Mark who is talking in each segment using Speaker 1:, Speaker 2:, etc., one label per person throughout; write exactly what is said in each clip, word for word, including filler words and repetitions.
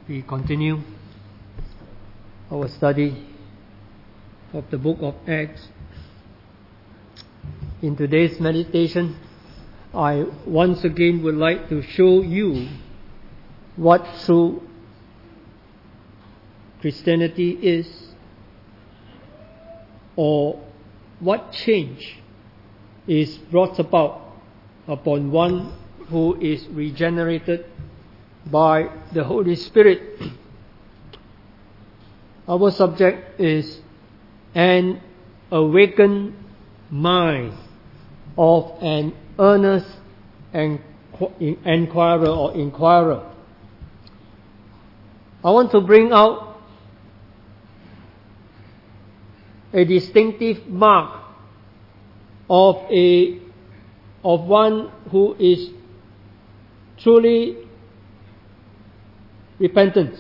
Speaker 1: we continue our study of the book of Acts. In today's meditation, I once again would like to show you what true Christianity is, or what change is brought about upon one who is regenerated by the Holy Spirit. Our subject is an awakened mind of an earnest enquirer or inquirer. I want to bring out a distinctive mark of a of one who is truly repentant.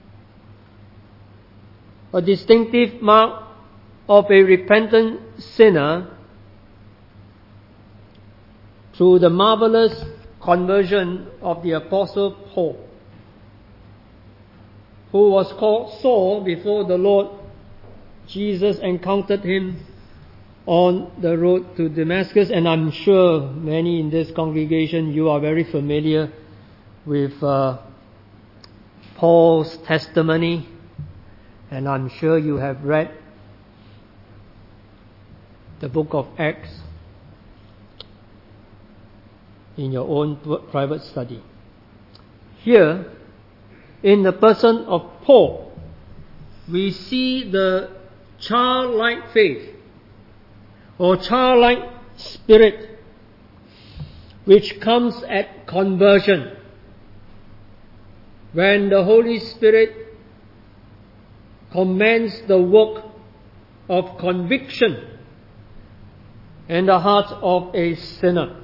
Speaker 1: A distinctive mark of a repentant sinner through the marvelous conversion of the Apostle Paul, who was called Saul before the Lord Jesus encountered him on the road to Damascus. And I'm sure many in this congregation, you are very familiar with uh, Paul's testimony, and I'm sure you have read the book of Acts in your own private study. Here, in the person of Paul, we see the childlike faith or childlike spirit which comes at conversion, when the Holy Spirit commends the work of conviction in the heart of a sinner,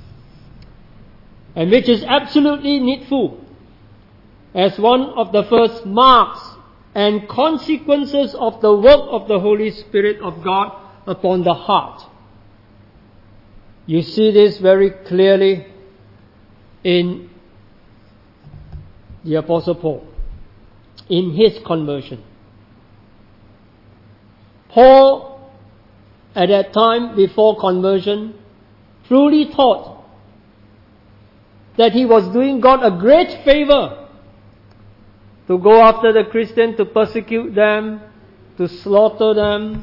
Speaker 1: and which is absolutely needful as one of the first marks and consequences of the work of the Holy Spirit of God upon the heart. You see this very clearly in the Apostle Paul, in his conversion. Paul, at that time before conversion, truly thought that he was doing God a great favor to go after the Christians, to persecute them, to slaughter them.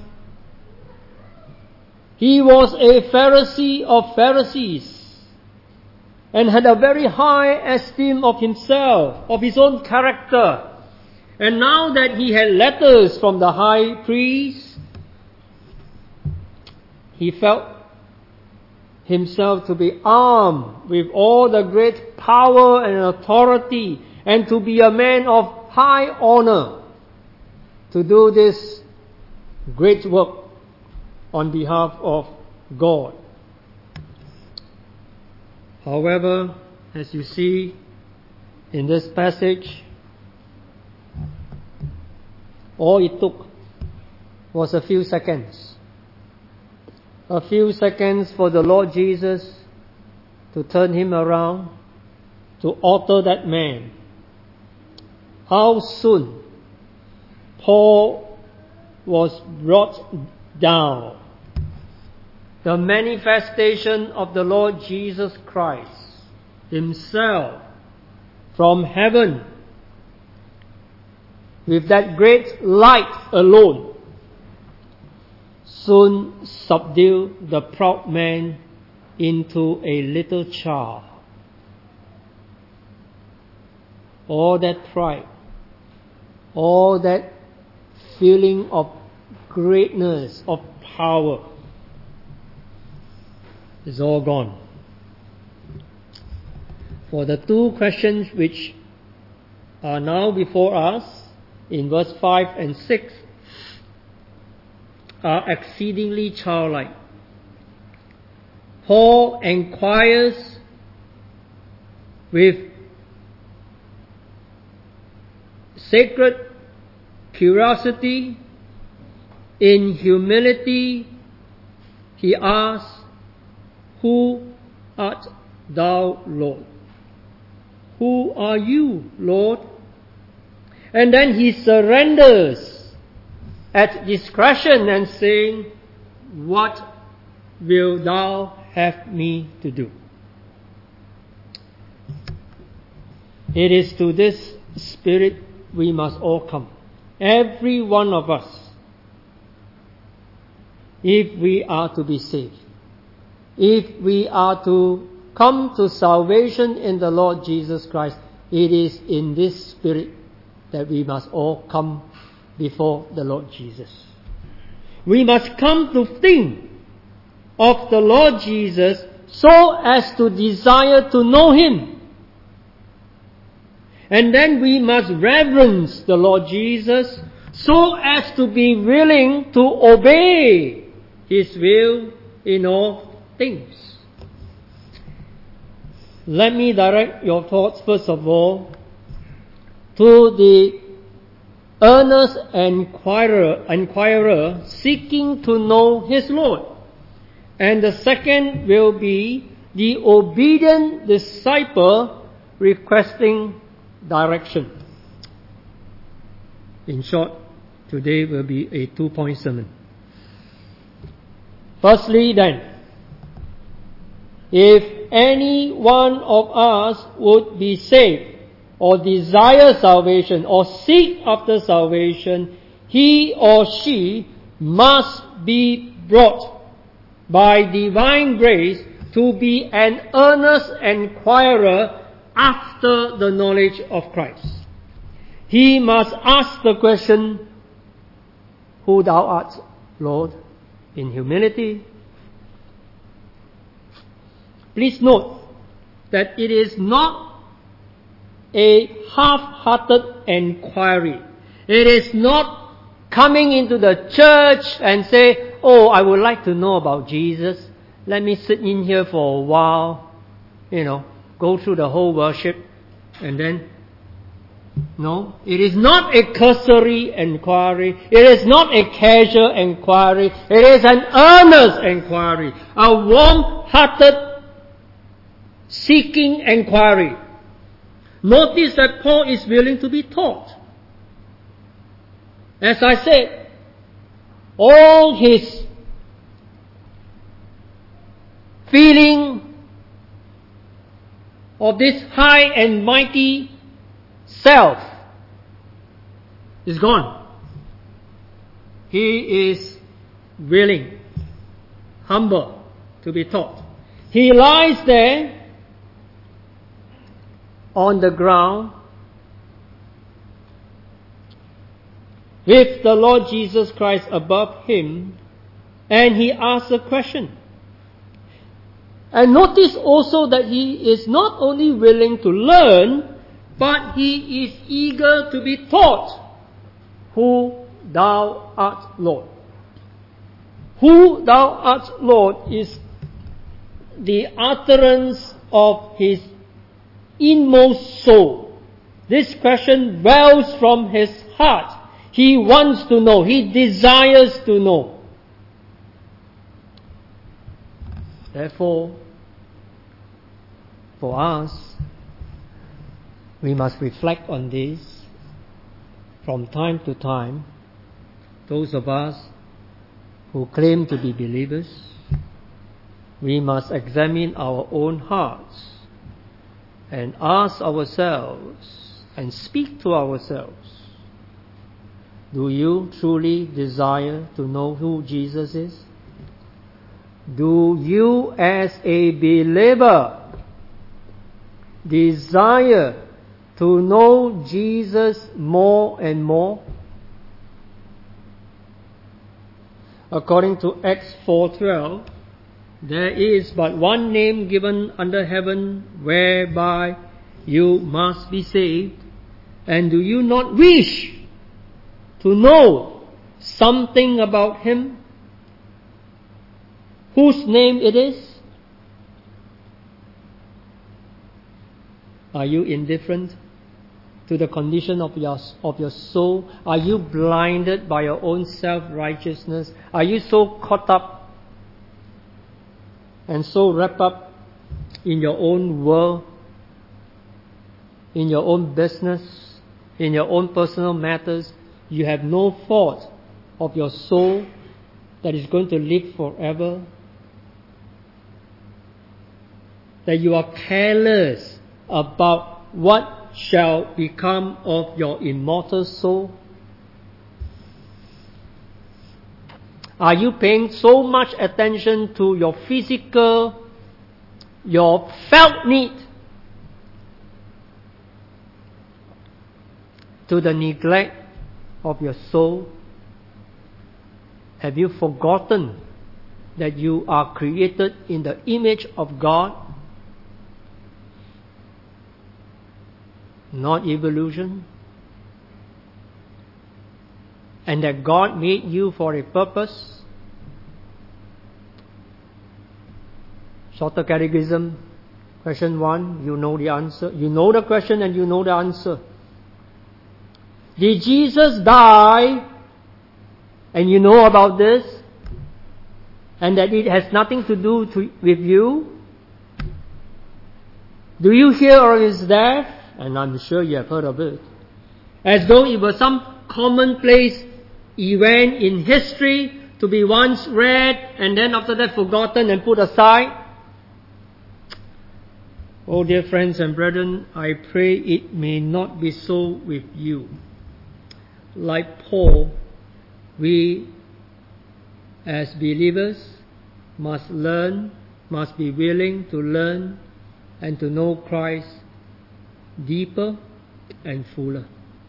Speaker 1: He was a Pharisee of Pharisees and had a very high esteem of himself, of his own character. And now that he had letters from the high priest, he felt himself to be armed with all the great power and authority, and to be a man of high honor, to do this great work on behalf of God. However, as you see in this passage, all it took was a few seconds. A few seconds for the Lord Jesus to turn him around, to alter that man. How soon Paul was brought down. The manifestation of the Lord Jesus Christ himself from heaven, with that great light alone, soon subdued the proud man into a little child. All that pride, all that feeling of greatness, of power, is all gone. For the two questions which are now before us in verse five and six are exceedingly childlike. Paul inquires with sacred curiosity. In humility, he asks, "Who art thou, Lord?" Who are you, Lord? And then he surrenders at discretion and saying, what will thou have me to do? It is to this spirit we must all come. Every one of us, if we are to be saved, if we are to come to salvation in the Lord Jesus Christ, it is in this spirit that we must all come before the Lord Jesus. We must come to think of the Lord Jesus so as to desire to know Him. And then we must reverence the Lord Jesus so as to be willing to obey His will in all things. Let me direct your thoughts first of all to the earnest inquirer, inquirer seeking to know his Lord. And the second will be the obedient disciple requesting direction. In short, today will be a two-point sermon. Firstly then, if any one of us would be saved, or desire salvation, or seek after salvation, he or she must be brought by divine grace to be an earnest inquirer after the knowledge of Christ. He must ask the question, who thou art, Lord, in humility. Please note that it is not a half-hearted inquiry. It is not coming into the church and say, oh, I would like to know about Jesus. Let me sit in here for a while, you know, go through the whole worship, and then, no, it is not a cursory inquiry. It is not a casual inquiry. It is an earnest inquiry, a warm-hearted seeking inquiry. Notice that Paul is willing to be taught. As I said, all his feeling of this high and mighty self is gone. He is willing, humble to be taught. He lies there on the ground with the Lord Jesus Christ above him, and he asks a question. And notice also that he is not only willing to learn, but he is eager to be taught. Who thou art, Lord. Who thou art, Lord is the utterance of his inmost soul. This question wells from his heart. He wants to know. He desires to know. Therefore, for us, we must reflect on this from time to time. Those of us who claim to be believers, we must examine our own hearts and ask ourselves and speak to ourselves. Do you truly desire to know who Jesus is? Do you as a believer desire to know Jesus more and more? According to Acts four twelve, there is but one name given under heaven whereby you must be saved. And do you not wish to know something about Him? Whose name it is? Are you indifferent to the condition of your, of your soul? Are you blinded by your own self-righteousness? Are you so caught up and so wrapped up in your own world, in your own business, in your own personal matters, you have no thought of your soul that is going to live forever, that you are careless about what shall become of your immortal soul? Are you paying so much attention to your physical, your felt need, to the neglect of your soul? Have you forgotten that you are created in the image of God? Not evolution. And that God made you for a purpose. Shorter Catechism, question one, you know the answer. You know the question and you know the answer. Did Jesus die? And you know about this? And that it has nothing to do to, with you? Do you hear of His death? And I'm sure you have heard of it. As though it was some commonplace event in history to be once read and then after that forgotten and put aside. Oh dear friends and brethren, I pray it may not be so with you. Like Paul, we as believers must learn, must be willing to learn and to know Christ deeper and fuller.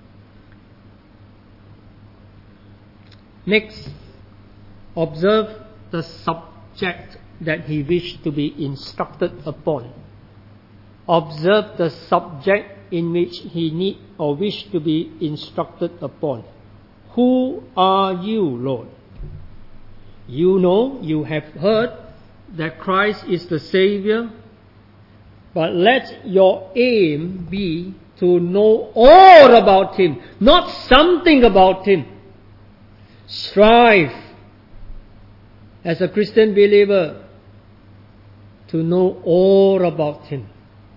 Speaker 1: Next, observe the subject that he wished to be instructed upon. Observe the subject in which he need or wish to be instructed upon. Who are you, Lord? You know, you have heard that Christ is the Savior, but let your aim be to know all about Him, not something about Him. Strive as a Christian believer to know all about Him.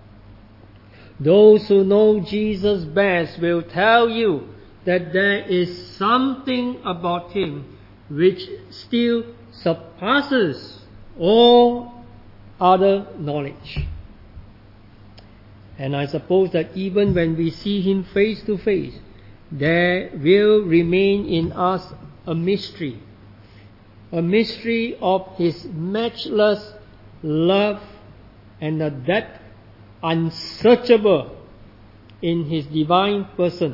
Speaker 1: Those who know Jesus best will tell you that there is something about Him which still surpasses all other knowledge. And I suppose that even when we see Him face to face, there will remain in us a mystery, a mystery of His matchless love and a depth unsearchable in His divine person,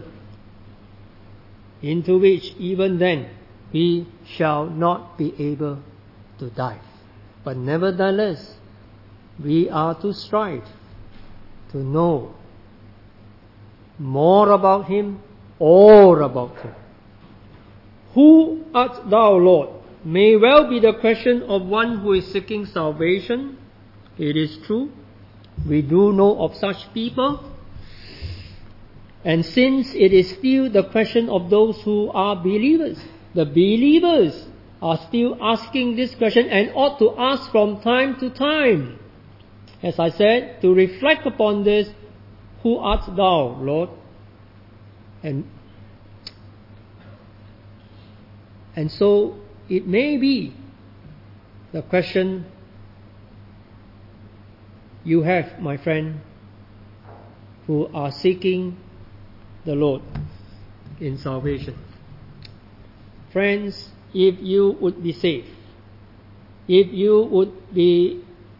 Speaker 1: into which even then we shall not be able to dive. But nevertheless, we are to strive to know more about Him, all about Him. Who art thou, Lord? May well be the question of one who is seeking salvation. It is true. We do know of such people. And since it is still the question of those who are believers, the believers are still asking this question and ought to ask from time to time. As I said, to reflect upon this, who art thou, Lord? And, and so it may be the question you have, my friend, who are seeking the Lord in salvation. Friends, if you would be saved, if you would be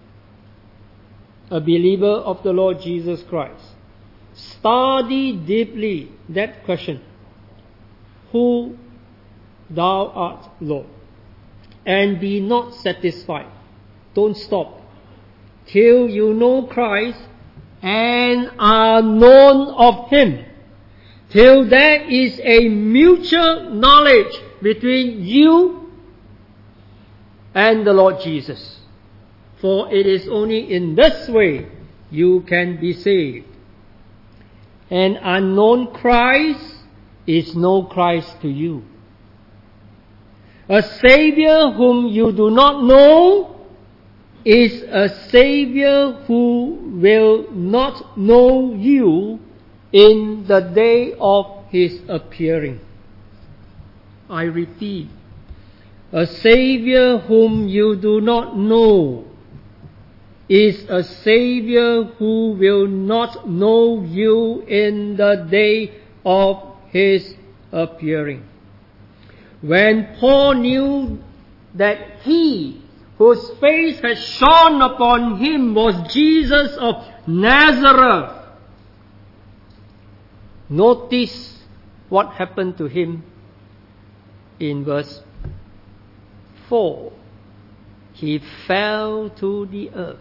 Speaker 1: a believer of the Lord Jesus Christ, study deeply that question, who thou art, Lord, and be not satisfied. Don't stop till you know Christ and are known of Him, till there is a mutual knowledge between you and the Lord Jesus. For it is only in this way you can be saved. An unknown Christ is no Christ to you. A Savior whom you do not know is a Savior who will not know you in the day of his appearing. I repeat, a Savior whom you do not know is a Savior who will not know you in the day of his appearing. When Paul knew that he whose face had shone upon him was Jesus of Nazareth, notice what happened to him in verse four. He fell to the earth.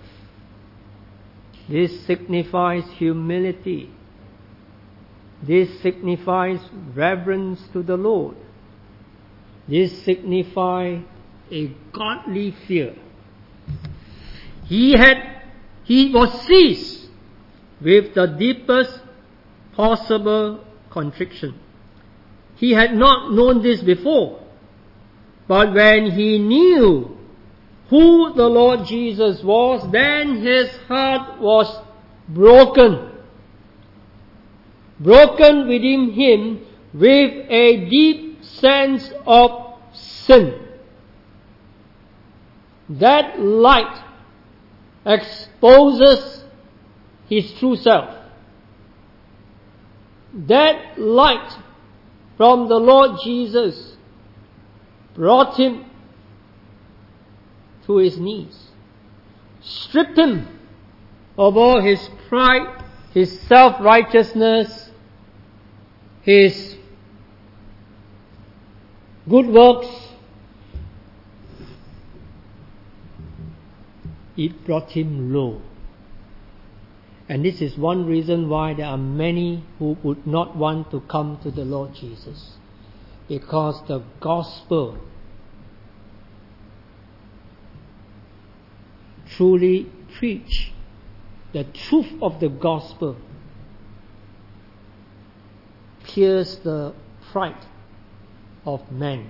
Speaker 1: This signifies humility. This signifies reverence to the Lord. This signifies a godly fear. He had, he was seized with the deepest possible contrition. He had not known this before, but when he knew who the Lord Jesus was, then his heart was broken. Broken within him with a deep sense of sin. That light exposes his true self. That light from the Lord Jesus brought him to his knees, stripped him of all his pride, his self-righteousness, his good works. It brought him low. And this is one reason why there are many who would not want to come to the Lord Jesus. Because the gospel truly preach the truth of the gospel pierces the pride of man.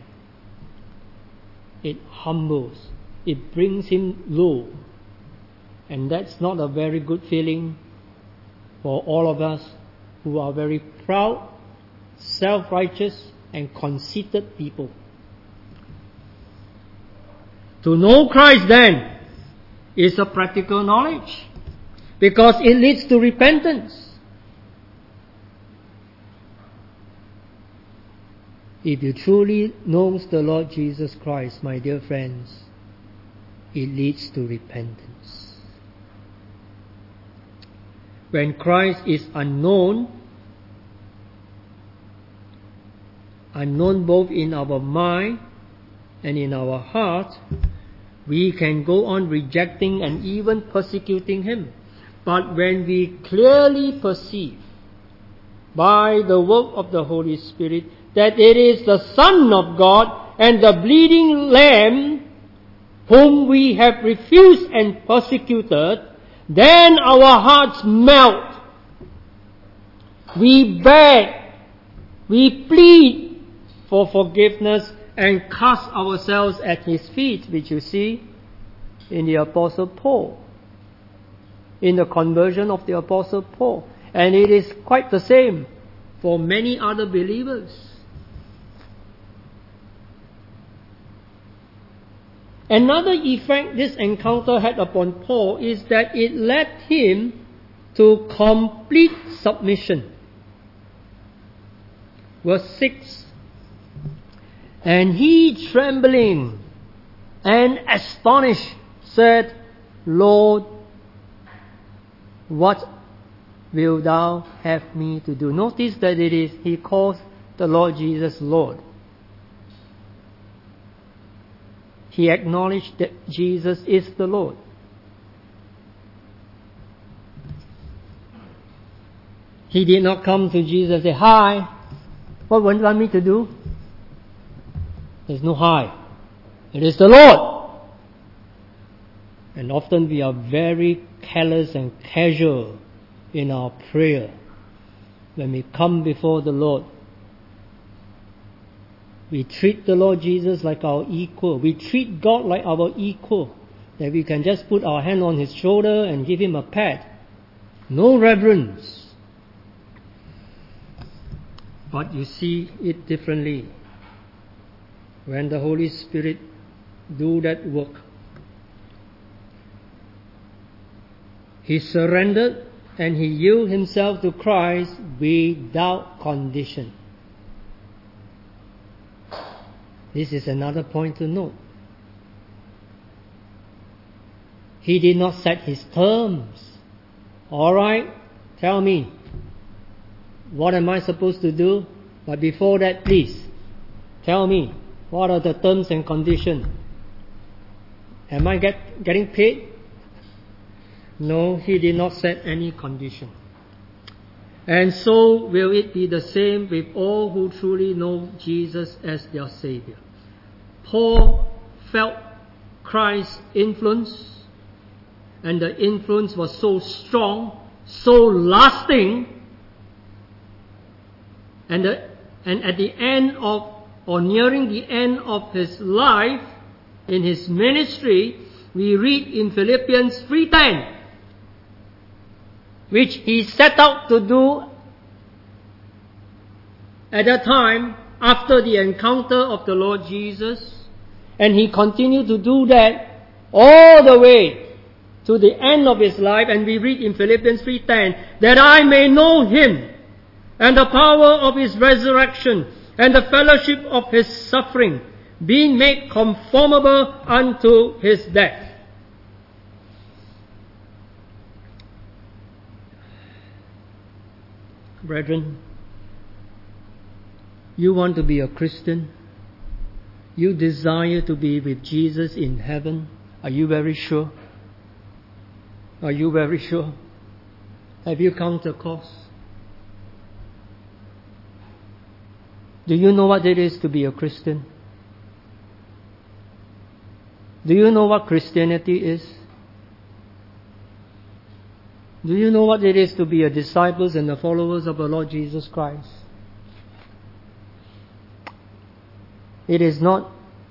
Speaker 1: It humbles, it brings him low. And that's not a very good feeling for all of us who are very proud, self-righteous, and conceited people. To know Christ then is a practical knowledge, because it leads to repentance. If you truly know the Lord Jesus Christ, my dear friends, it leads to repentance. When Christ is unknown, unknown both in our mind and in our heart, we can go on rejecting and even persecuting him. But when we clearly perceive by the work of the Holy Spirit that it is the Son of God and the bleeding Lamb whom we have refused and persecuted, then our hearts melt. We beg, we plead for forgiveness and cast ourselves at his feet, which you see in the Apostle Paul, in the conversion of the Apostle Paul. And it is quite the same for many other believers. Another effect this encounter had upon Paul is that it led him to complete submission. Verse six. And he, trembling and astonished, said, Lord, what wilt thou have me to do? Notice that it is, he calls the Lord Jesus Lord. He acknowledged that Jesus is the Lord. He did not come to Jesus and say, hi, what would you want me to do? There's no hi. It is the Lord. And often we are very careless and casual in our prayer when we come before the Lord. We treat the Lord Jesus like our equal. We treat God like our equal. That we can just put our hand on his shoulder and give him a pat. No reverence. But you see it differently when the Holy Spirit do that work. He surrendered and he yielded himself to Christ without condition. This is another point to note. He did not set his terms. All right, tell me, what am I supposed to do? But before that, please, tell me, what are the terms and conditions? Am I get, getting paid? No, he did not set any condition. And so will it be the same with all who truly know Jesus as their Savior. Paul felt Christ's influence, and the influence was so strong, so lasting, and, the, and at the end of, or nearing the end of his life, in his ministry, we read in Philippians three ten, which he set out to do at that time after the encounter of the Lord Jesus, and he continued to do that all the way to the end of his life. And we read in Philippians three ten, that I may know him and the power of his resurrection and the fellowship of his suffering, being made conformable unto his death. Brethren, you want to be a Christian? You desire to be with Jesus in heaven? Are you very sure? Are you very sure? Have you counted the cost? Do you know what it is to be a Christian? Do you know what Christianity is? Do you know what it is to be a disciples and the followers of the Lord Jesus Christ? It is not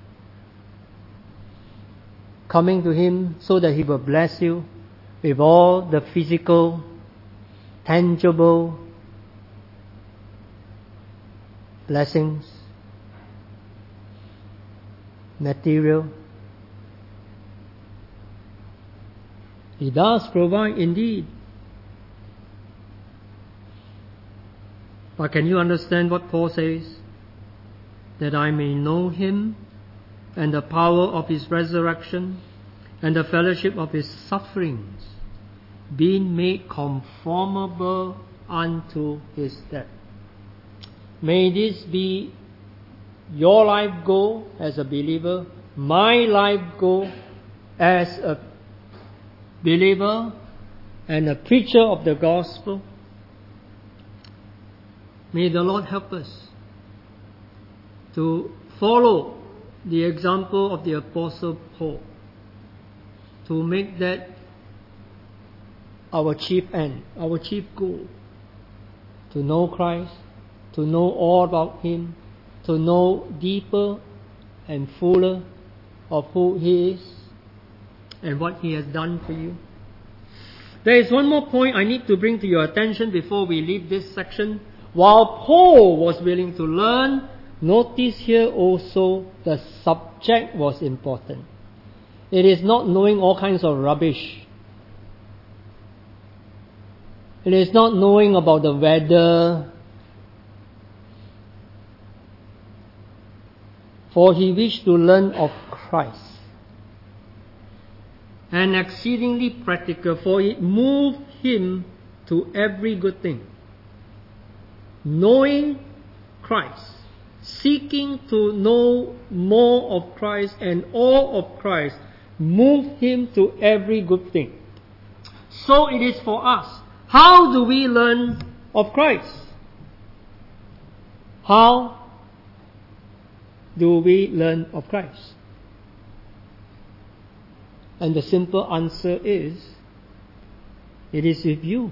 Speaker 1: coming to Him so that He will bless you with all the physical, tangible blessings, material. He does provide indeed. But can you understand what Paul says? That I may know Him and the power of His resurrection and the fellowship of His sufferings, being made conformable unto His death. May this be your life goal as a believer, my life goal as a believer and a preacher of the gospel. May the Lord help us to follow the example of the Apostle Paul, to make that our chief end, our chief goal, to know Christ, to know all about Him, to know deeper and fuller of who He is and what He has done for you. There is one more point I need to bring to your attention before we leave this section. While Paul was willing to learn, notice here also the subject was important. It is not knowing all kinds of rubbish. It is not knowing about the weather. For he wished to learn of Christ. And exceedingly practical, for it moved him to every good thing. Knowing Christ, seeking to know more of Christ and all of Christ, moved him to every good thing. So it is for us. How do we learn of Christ? How do we learn of Christ? And the simple answer is, it is with you.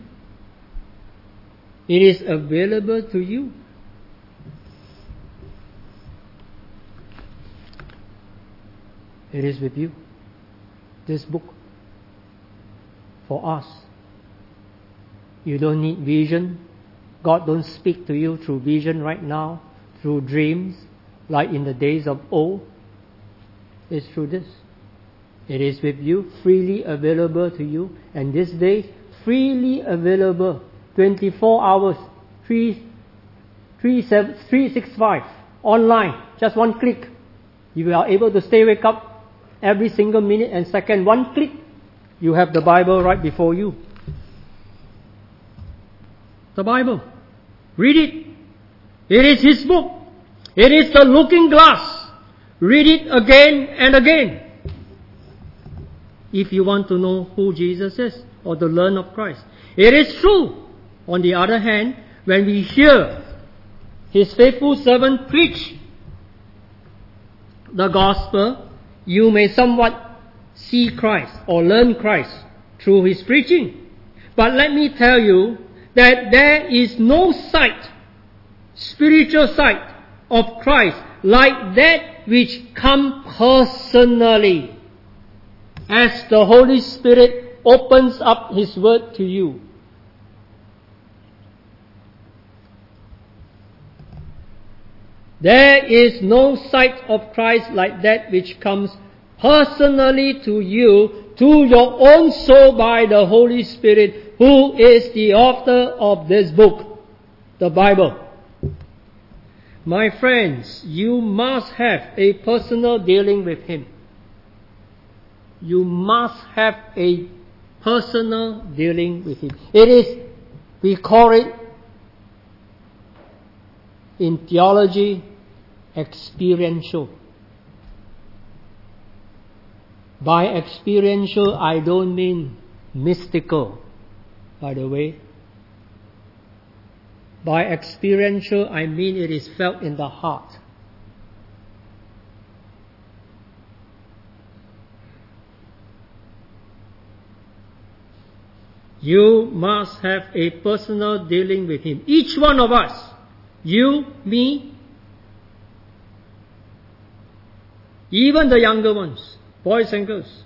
Speaker 1: It is available to you. It is with you. This book, for us. You don't need vision. God don't speak to you through vision right now, through dreams, like in the days of old. It's through this. It is with you, freely available to you. And this day, freely available, twenty-four hours, three, three, seven, three sixty-five, online, just one click. You are able to stay wake up every single minute and second. One click, you have the Bible right before you. The Bible. Read it. It is His book. It is the looking glass. Read it again and again. If you want to know who Jesus is or to learn of Christ. It is true. On the other hand, when we hear His faithful servant preach the gospel, you may somewhat see Christ or learn Christ through His preaching. But let me tell you that there is no sight, spiritual sight of Christ like that which comes personally as the Holy Spirit opens up His word to you. There is no sight of Christ like that which comes personally to you, to your own soul by the Holy Spirit, who is the author of this book, the Bible. My friends, you must have a personal dealing with Him. You must have a personal dealing with Him. It is, we call it in theology, experiential. By experiential, I don't mean mystical, by the way. By experiential, I mean it is felt in the heart. You must have a personal dealing with Him. Each one of us, you, me, even the younger ones, boys and girls.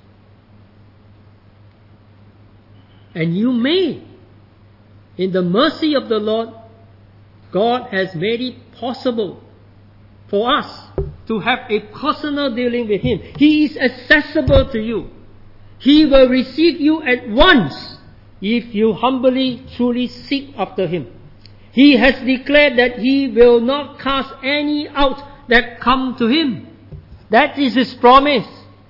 Speaker 1: And you may, in the mercy of the Lord, God has made it possible for us to have a personal dealing with Him. He is accessible to you. He will receive you at once if you humbly, truly seek after Him. He has declared that He will not cast any out that come to Him. That is His promise.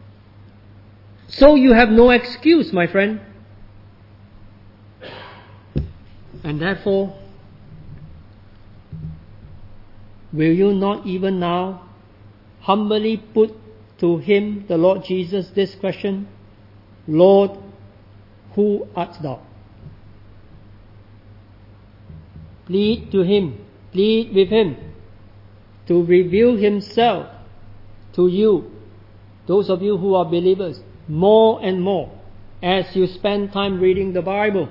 Speaker 1: So you have no excuse, my friend. And therefore, will you not even now humbly put to Him, the Lord Jesus, this question? Lord, who art Thou? Plead to Him, plead with Him to reveal Himself to you, those of you who are believers, more and more as you spend time reading the Bible.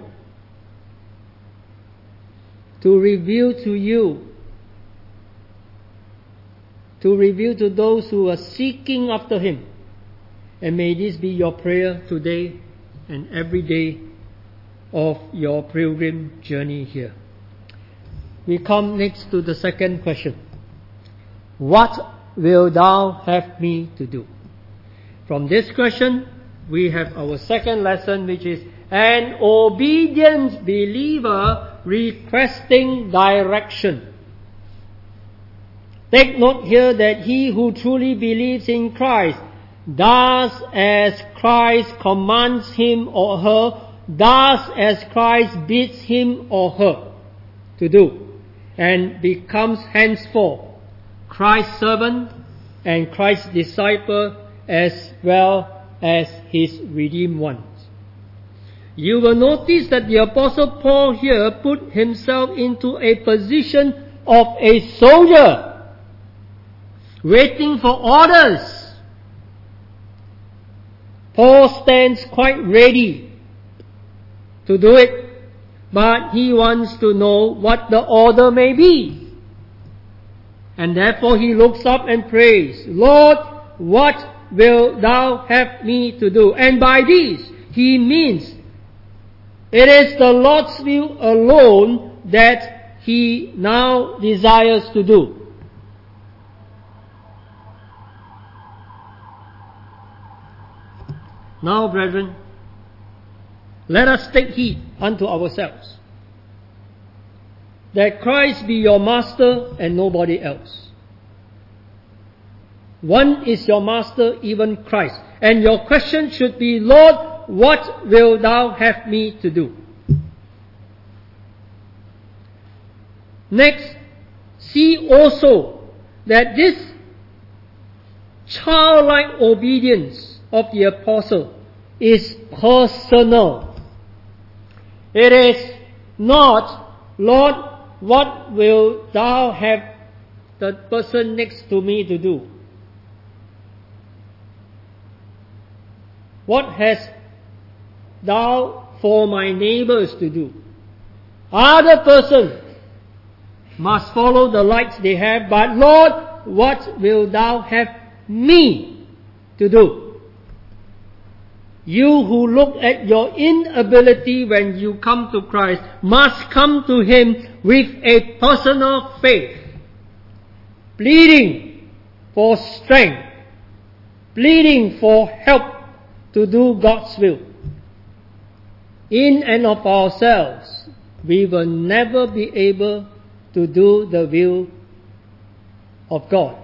Speaker 1: To reveal to you, to reveal to those who are seeking after Him. And may this be your prayer today and every day of your pilgrim journey here. We come next to the second question. What will Thou have me to do? From this question, we have our second lesson, which is an obedient believer requesting direction. Take note here that he who truly believes in Christ does as Christ commands him or her, does as Christ bids him or her to do, and becomes henceforth Christ's servant and Christ's disciple as well as His redeemed ones. You will notice that the Apostle Paul here put himself into a position of a soldier, waiting for orders. Paul stands quite ready to do it, but he wants to know what the order may be. And therefore he looks up and prays, Lord, what will Thou have me to do? And by this, he means it is the Lord's will alone that he now desires to do. Now, brethren, let us take heed unto ourselves, that Christ be your master and nobody else. One is your master, even Christ. And your question should be, Lord, what will thou have me to do? Next, see also that this childlike obedience of the apostle is personal. It is not, Lord, what will thou have the person next to me to do? What hast thou for my neighbors to do? Other person must follow the lights they have, but Lord, what will thou have me to do? You who look at your inability when you come to Christ must come to Him with a personal faith, pleading for strength, pleading for help to do God's will. In and of ourselves, we will never be able to do the will of God.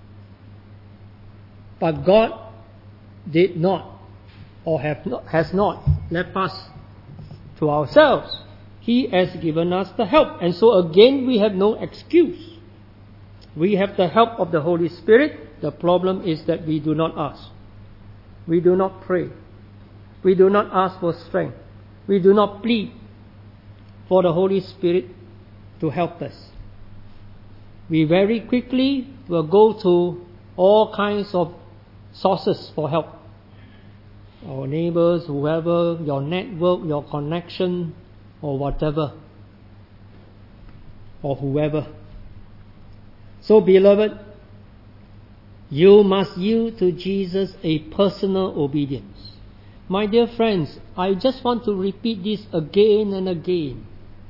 Speaker 1: But God did not, or have not, has not left us to ourselves. He has given us the help. And so again, we have no excuse. We have the help of the Holy Spirit. The problem is that we do not ask. We do not pray. We do not ask for strength. We do not plead for the Holy Spirit to help us. We very quickly will go to all kinds of sources for help. Our neighbors, whoever, your network, your connection, or whatever, or whoever. So, beloved, you must yield to Jesus a personal obedience. My dear friends, I just want to repeat this again and again.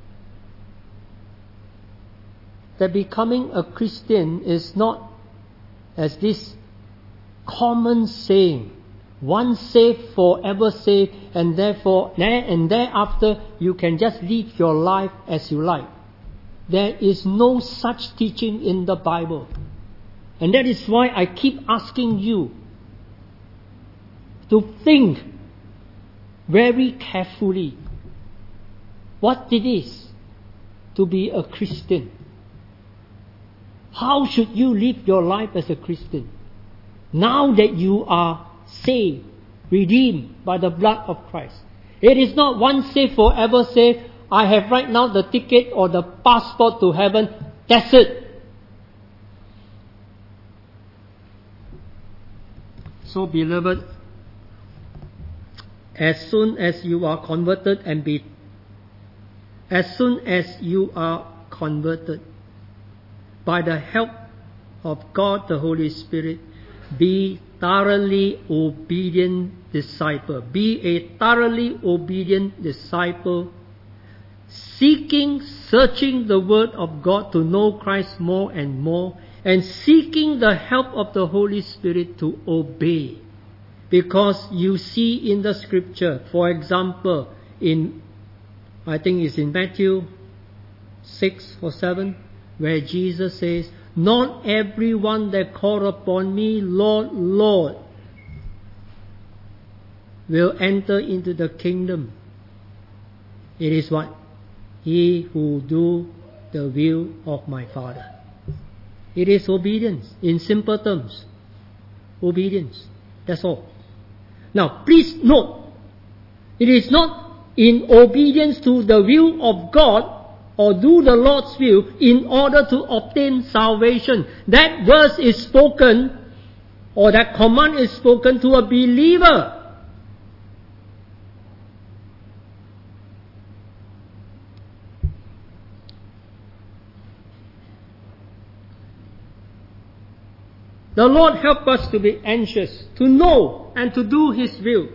Speaker 1: That becoming a Christian is not as this common saying, once saved, forever saved, and therefore, and thereafter you can just live your life as you like. There is no such teaching in the Bible. And that is why I keep asking you to think very carefully what it is to be a Christian. How should you live your life as a Christian? Now that you are saved, redeemed by the blood of Christ. It is not once saved, forever saved. I have right now the ticket or the passport to heaven. That's it. So, beloved, as soon as you are converted and be, as soon as you are converted, by the help of God the Holy Spirit, be thoroughly obedient disciple. Be a thoroughly obedient disciple, seeking, searching the Word of God to know Christ more and more, and seeking the help of the Holy Spirit to obey. Because you see in the Scripture, for example, in, I think it's in Matthew six or seven, where Jesus says, not everyone that call upon me, Lord, Lord, will enter into the kingdom. It is what? He who do the will of my Father. It is obedience, in simple terms. Obedience. That's all. Now, please note, it is not in obedience to the will of God or do the Lord's will in order to obtain salvation. That verse is spoken, or that command is spoken to a believer. The Lord help us to be anxious, to know and to do His will.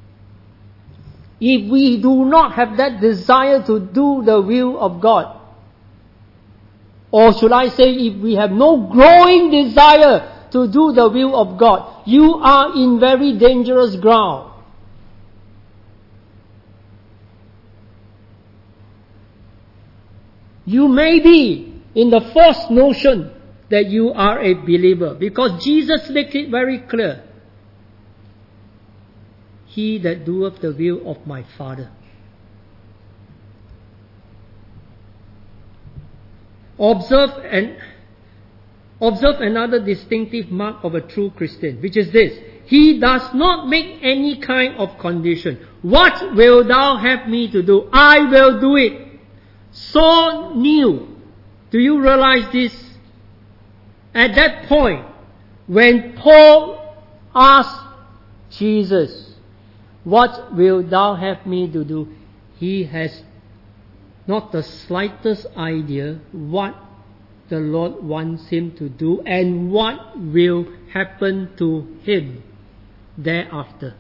Speaker 1: If we do not have that desire to do the will of God, or should I say, if we have no growing desire to do the will of God, you are in very dangerous ground. You may be in the false notion that you are a believer, because Jesus makes it very clear. He that doeth the will of my Father. Observe and observe another distinctive mark of a true Christian, which is this: he does not make any kind of condition. What will thou have me to do? I will do it. So new. Do you realize this? At that point, when Paul asked Jesus, what will thou have me to do? He has not the slightest idea what the Lord wants him to do and what will happen to him thereafter.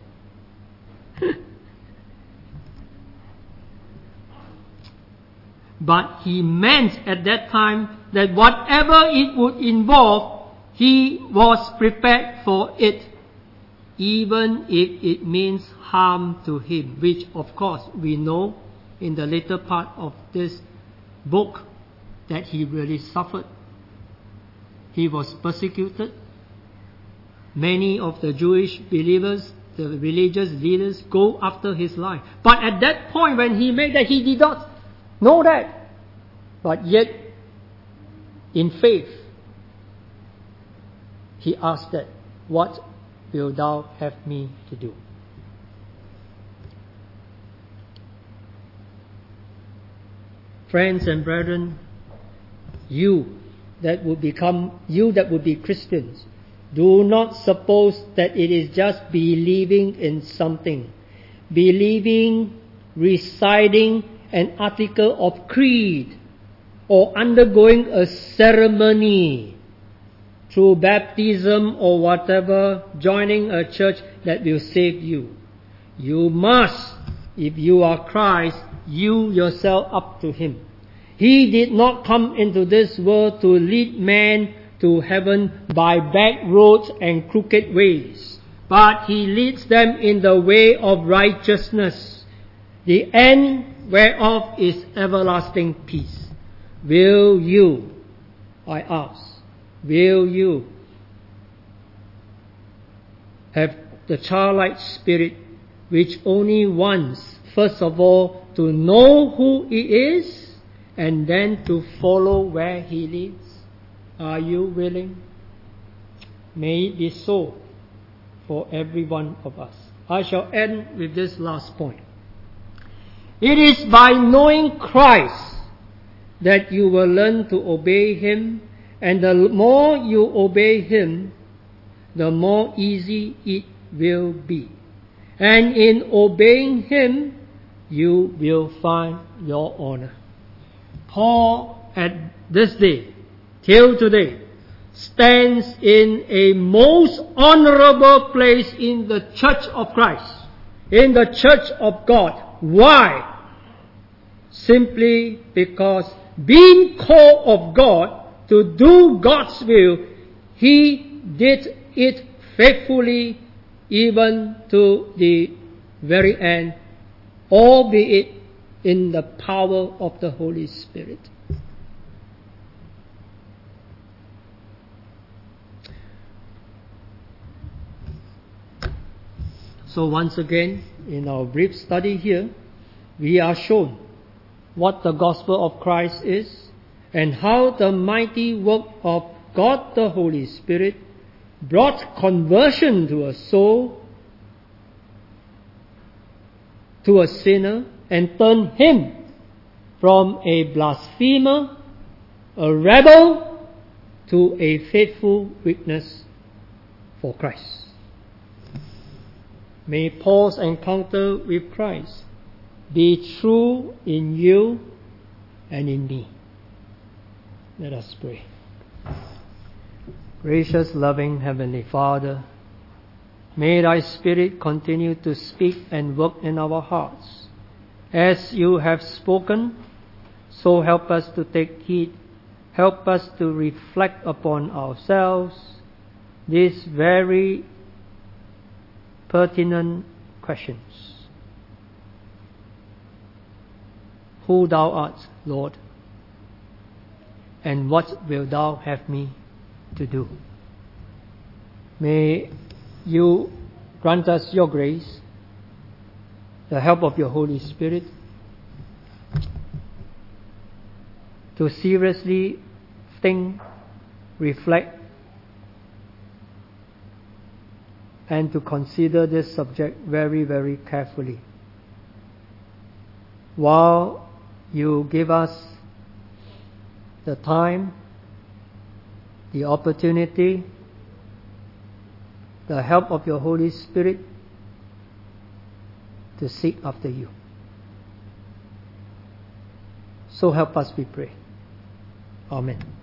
Speaker 1: But he meant at that time that whatever it would involve, he was prepared for it, even if it means harm to him, which of course we know in the later part of this book that he really suffered. He was persecuted. Many of the Jewish believers, the religious leaders, go after his life. But at that point when he made that, he did not know that. But yet, in faith, he asked that, what will thou have me to do? Friends and brethren, you that would become, you that would be Christians, do not suppose that it is just believing in something, believing, reciting an article of creed, or undergoing a ceremony through baptism or whatever, joining a church that will save you. You must, if you are Christ, yield yourself up to Him. He did not come into this world to lead man to heaven by back roads and crooked ways, but He leads them in the way of righteousness, the end whereof is everlasting peace. Will you, I ask, will you have the childlike spirit which only wants, first of all, to know who He is and then to follow where He leads? Are you willing? May it be so for every one of us. I shall end with this last point. It is by knowing Christ that you will learn to obey Him, and the more you obey Him, the more easy it will be. And in obeying Him, you will find your honor. Paul, at this day, till today, stands in a most honorable place in the church of Christ, in the church of God. Why? Simply because being called of God to do God's will, he did it faithfully even to the very end, albeit in the power of the Holy Spirit. So once again, in our brief study here, we are shown what the gospel of Christ is and how the mighty work of God the Holy Spirit brought conversion to a soul, to a sinner, and turned him from a blasphemer, a rebel, to a faithful witness for Christ. May Paul's encounter with Christ be true in you and in me. Let us pray. Gracious, loving Heavenly Father, may Thy Spirit continue to speak and work in our hearts. As You have spoken, so help us to take heed help us to reflect upon ourselves these very pertinent questions. Who thou art, Lord, and what wilt thou have me to do? May you grant us your grace, the help of your Holy Spirit, to seriously think, reflect, and to consider this subject very, very carefully, while you give us the time, the opportunity, the help of your Holy Spirit to seek after you. So help us, we pray. Amen.